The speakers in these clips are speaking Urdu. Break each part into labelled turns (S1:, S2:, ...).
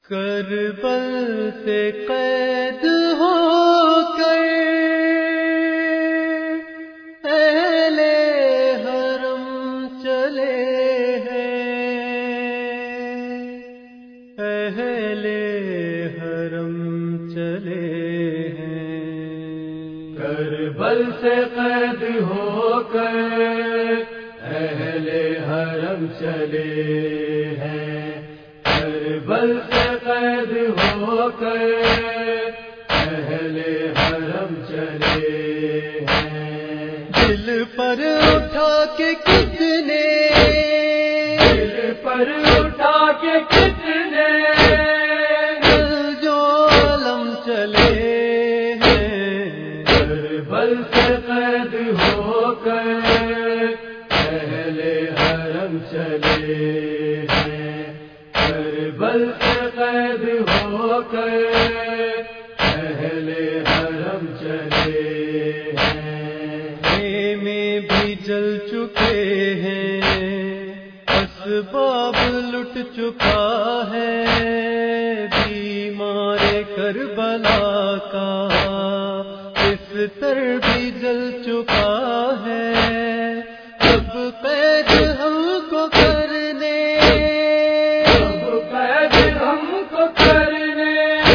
S1: کربل سے قید ہو کر اہل حرم چلے ہیں، اہل حرم چلے ہیں۔
S2: کربل سے قید ہو کر اہل حرم چلے ہیں، کربل سے قید ہو کر اہل حرم چلے ہیں۔
S1: دل پر اٹھا کے کس نے،
S2: دل پر اٹھا کے کس نے
S1: جو عالم چلے ہیں،
S2: کربل سے قید ہو کر اہل حرم چلے ہیں، کربل سے قید ہو کر اہل حرم چلے ہیں۔
S1: میں بھی جل چکے ہیں، اسباب لٹ چکا ہے، بیمار کربلا کا بستر بھی جل چکا ہے۔ اب قید ہم کو کرنے،
S2: اب قید ہم کو کرنے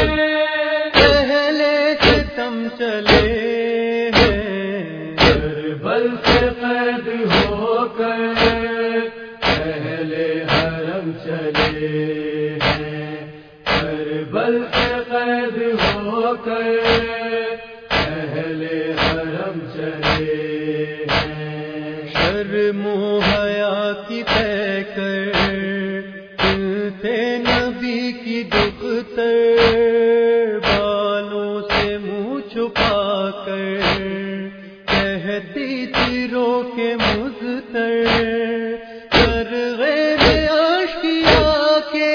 S1: اہل ستم چلے ہیں،
S2: کربل سے قید ہو کر اہل حرم چلے ہیں، کربل سے قید ہو کر اہل حرم چلے ہیں۔
S1: شرم و حیا کی طے کر تھے نبی کی دختر، بالوں سے منہ چھپا کر کہتی تھی رو کے مضطر، غیر آشکیا کے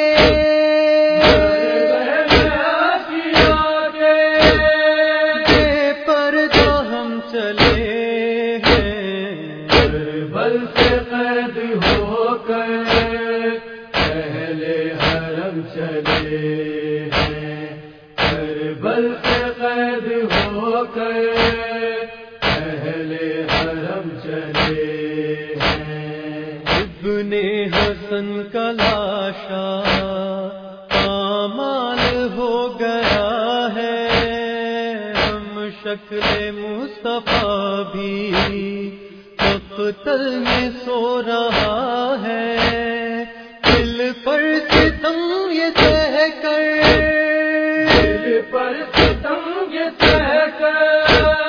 S1: بے پردہ ہم چلے ہیں،
S2: کربل سے قید ہو کر اہل حرم چلے ہیں، کربل سے قید ہو کر اہل حرم چلے ہیں۔
S1: ابن حسن کا لاشا پامال ہو گیا ہے، ہم شکل مصطفیٰ بھی مقتل میں سو رہا ہے۔ دل پر ستم یہ سہ کر،
S2: دل پر ستم یہ سہ کر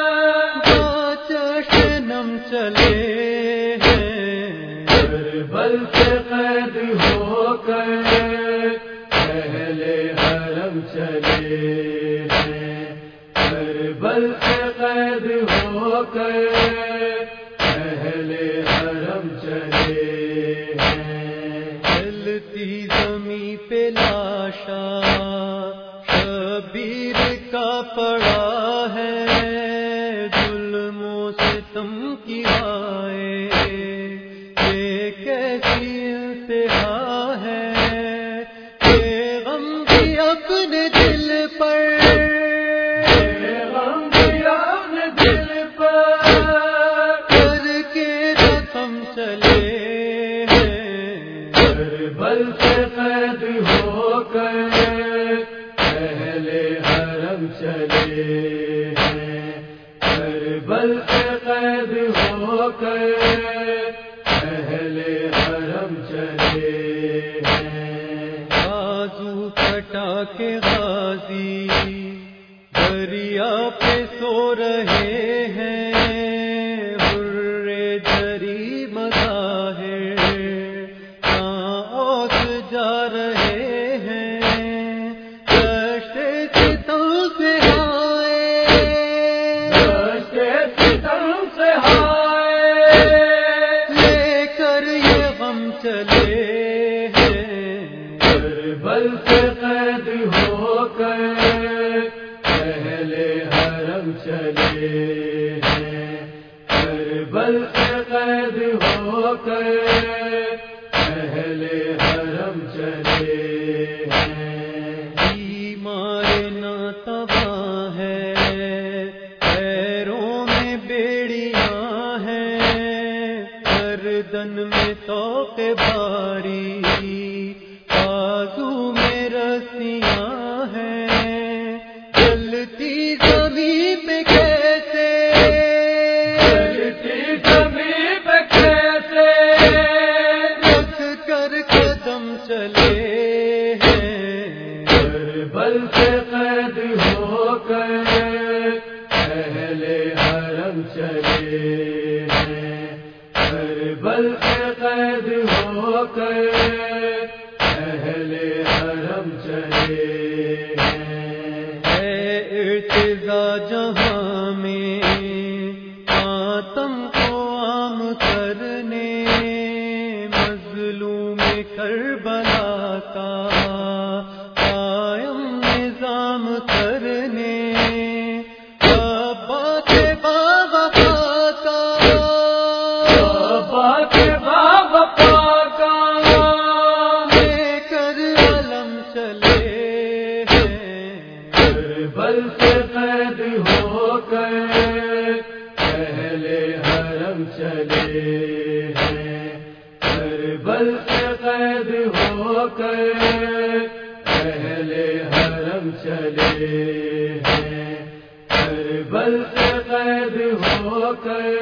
S1: چشنم چلے ہیں،
S2: کربل سے قید ہو کر اہل حرم چلے ہیں، کربل سے قید ہو کر اہل حرم چلے ہیں۔
S1: چلتی زمیں پہ لاشا شبیر کا پڑا ہے، ظلم و ستم کی آئے یہ کیسی انتہا ہے، یہ غم بھی اپنے دل پر،
S2: غم بھی اپنے دل پر
S1: کر کے رقم چلے ہیں،
S2: کربل سے قید ہو کر اہل حرم چلے ہیں، کربل سے قید ہو کر اہل حرم چلے ہیں۔
S1: بازو کٹا کے غازی دریا پہ سو رہے ہیں، حر جری مظاہر اوس جا رہے ہیں، دشت ستم سے آئے،
S2: دشت ستم سے ہائے
S1: لے کر یہ غم چلے ہیں،
S2: کربل سے قید ہو کر اہل حرم چلے ہیں، کربل سے قید ہو کر اہل حرم چلے ہیں۔
S1: میں طوق باری، بازو میں رسیاں ہیں، چلتی زمین پہ کیسے،
S2: چلتی زمین پہ کیسے
S1: رکھ کر قدم چلے ہیں،
S2: کربل سے قید ہو کر اہل حرم چلے ہیں، کربل سے قید ہو کر اہل حرم چلے ہیں۔
S1: اے ارتضا جہاں میں ماتم کو عام کرنے، مظلوم کربلا کا قائم نظام کرنے، عباس باوفا کا
S2: بات باوفا کا
S1: لے کر علم چلے ہیں،
S2: کربل سے قید ہو کر اہل حرم چلے ہیں، کربل سے قید ہو کر اہل حرم چلے ہیں، کربل سے قید ہو کر